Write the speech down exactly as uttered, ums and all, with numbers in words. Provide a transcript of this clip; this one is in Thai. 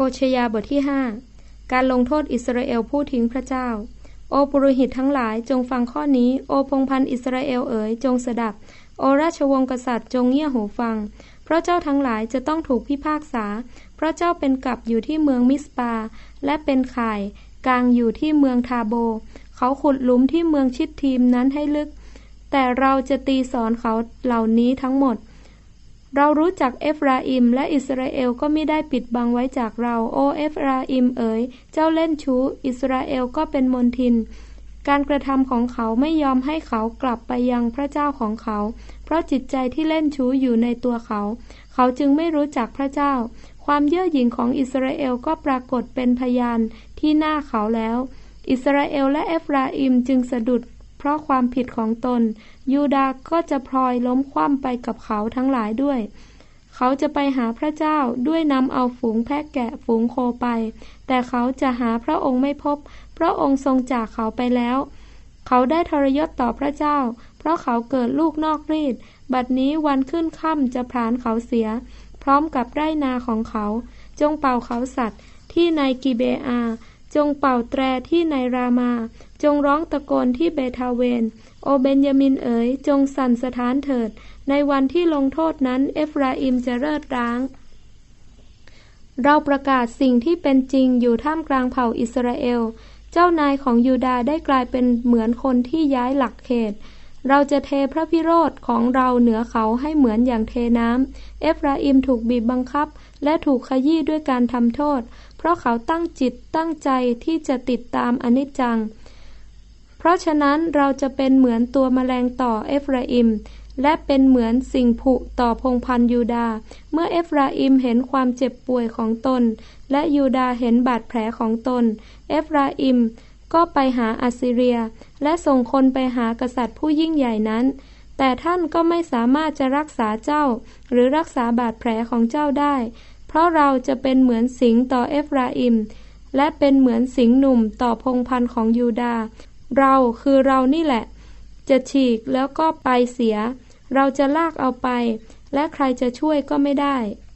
ชยาบทที่ห้าการลงโทษอิสราเอลผู้ทิ้งพระเจ้าโอปุโรหิตทั้งหลายจงฟังข้อนี้โอพงศ์พันธุ์อิสราเอลเอ๋ยจงสดับโอราชวงศ์กษัตริย์จงเงี่ยหูฟังเพราะเจ้าทั้งหลายจะต้องถูกพิพากษาเพราะเจ้าเป็นกับอยู่ที่เมืองมิสปาและเป็นข่ายกลางอยู่ที่เมืองทาโบเขาขุดหลุมที่เมืองชิดทีมนั้นให้ลึกแต่เราจะตีสอนเขาเหล่านี้ทั้งหมดเรารู้จักเอฟราอิมและอิสราเอลก็ไม่ได้ปิดบังไว้จากเราโอเอฟราอิมเอ๋ยเจ้าเล่นชู้อิสราเอลก็เป็นมลทินการกระทำของเขาไม่ยอมให้เขากลับไปยังพระเจ้าของเขาเพราะจิตใจที่เล่นชู้อยู่ในตัวเขาเขาจึงไม่รู้จักพระเจ้าความเย่อหยิ่งของอิสราเอลก็ปรากฏเป็นพยานที่หน้าเขาแล้วอิสราเอลและเอฟราอิมจึงสะดุดเพราะความผิดของตนยูดาห์ก็จะพลอยล้มคว่ำไปกับเขาทั้งหลายด้วยเขาจะไปหาพระเจ้าด้วยนำเอาฝูงแพะแกะฝูงโคไปแต่เขาจะหาพระองค์ไม่พบพระองค์ทรงจากเขาไปแล้วเขาได้ทรยศต่อพระเจ้าเพราะเขาเกิดลูกนอกรีดบัดนี้วันขึ้นค่ำจะพรานเขาเสียพร้อมกับไร่นาของเขาจงเป่าเขาสัตว์ที่ในกิเบอาจงเป่าแตรที่ในรามาจงร้องตะโกนที่เบทาเวนโอเบนยามินเอ๋ยจงสั่นสะท้านเถิดในวันที่ลงโทษนั้นเอฟราอิมจะเลิศร้างเราประกาศสิ่งที่เป็นจริงอยู่ท่ามกลางเผ่าอิสราเอลเจ้านายของยูดาห์ได้กลายเป็นเหมือนคนที่ย้ายหลักเขตเราจะเทพระพิโรธของเราเหนือเขาให้เหมือนอย่างเทน้ำเอฟราอิมถูกบีบบังคับและถูกขยี้ด้วยการทำโทษเพราะเขาตั้งจิตตั้งใจที่จะติดตามอนิจจังเพราะฉะนั้นเราจะเป็นเหมือนตัวแมลงต่อเอฟราอิมและเป็นเหมือนสิ่งผุต่อพงศ์พันธุ์ยูดาห์เมื่อเอฟราอิมเห็นความเจ็บป่วยของตนและยูดาห์เห็นบาดแผลของตนเอฟราอิมก็ไปหาอัสซีเรียและส่งคนไปหากษัตริย์ผู้ยิ่งใหญ่นั้นแต่ท่านก็ไม่สามารถจะรักษาเจ้าหรือรักษาบาดแผลของเจ้าได้เพราะเราจะเป็นเหมือนสิงห์ต่อเอฟราอิมและเป็นเหมือนสิงห์หนุ่มต่อพงศ์พันธุ์ของยูดาห์เราคือเรานี่แหละจะฉีกแล้วก็ไปเสียเราจะลากเอาไปและใครจะช่วยก็ไม่ได้